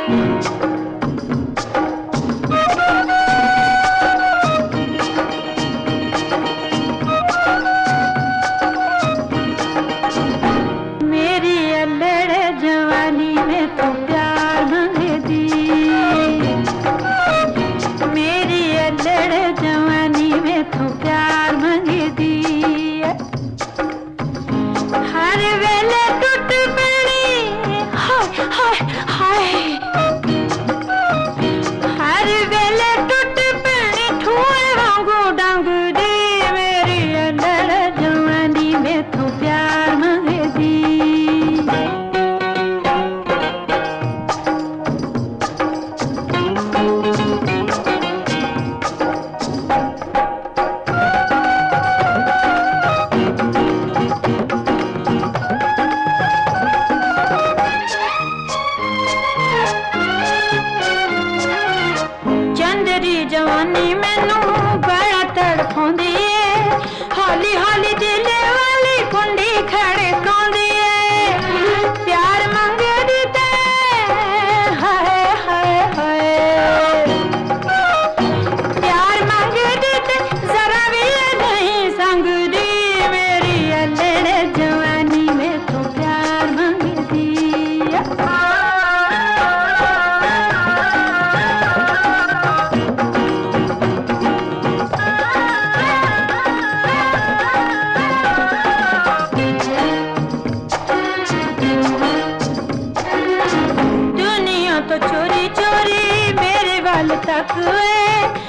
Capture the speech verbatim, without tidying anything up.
जवानी मैनू बड़ा तड़पाउंदी है, हौली हौली दिल वाली कुंडी खड़काउंदी है, प्यार मंगदी ते हाय हाय हाय, प्यार मंगदी ते जरा भी नहीं संगदी, मेरी अल्लड़ जवानी में तो प्यार मंगदी। तो चोरी चोरी मेरे वाल तक है,